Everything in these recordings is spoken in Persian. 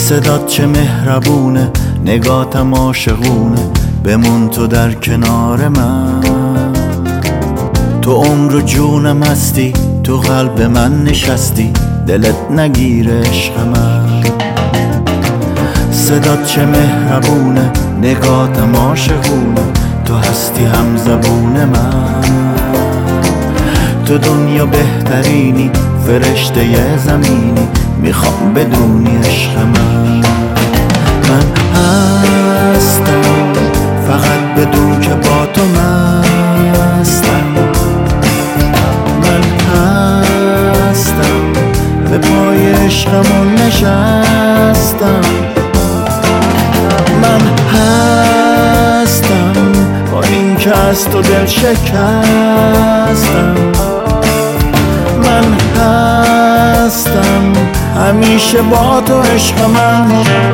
صدات چه مهربونه، نگاتم عاشقونه، بمون تو در کنار من. تو عمر و جونم هستی، تو قلب من نشستی، دلت نگیره عشق من. صدات چه مهربونه، نگاتم عاشقونه، تو هستی هم زبون من. تو دنیا بهترینی، فرشته زمینی، میخوام بدونی عشق من. من هستم، فقط بدون که با تو مستم. من هستم، به پای عشقمون نشستم. من هستم، با این که از تو دل شکستم. من هستم، همیشه با تو عشق من.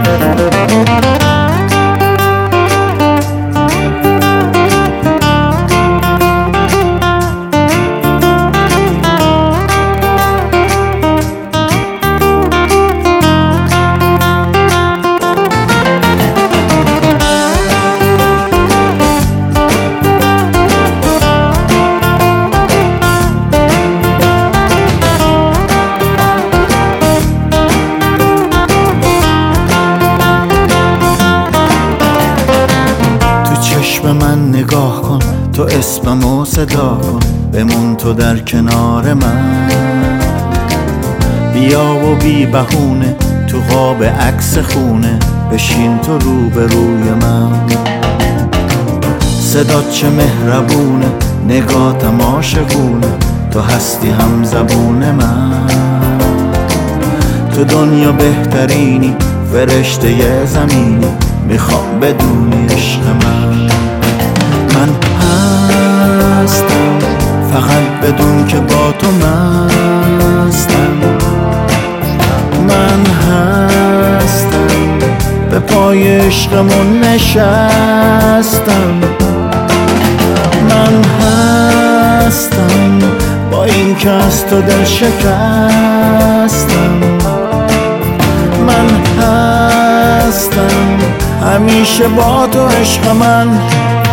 به من نگاه کن، تو اسممو صدا کن، بمون تو در کنار من. بیا و بی بهونه، تو قاب عکس خونه، بشین تو روبروی من. صدات چه مهربونه، نگاتم عاشقونه، تو هستی هم زبون من. تو دنیا بهترینی، فرشته زمینی، میخوام بدونی عشق من. من هستم، فقط بدون که با تو مستم. من هستم، به پای عشقمون نشستم. من هستم، با این که از تو دل شکستم. من هستم، همیشه با تو عشق من.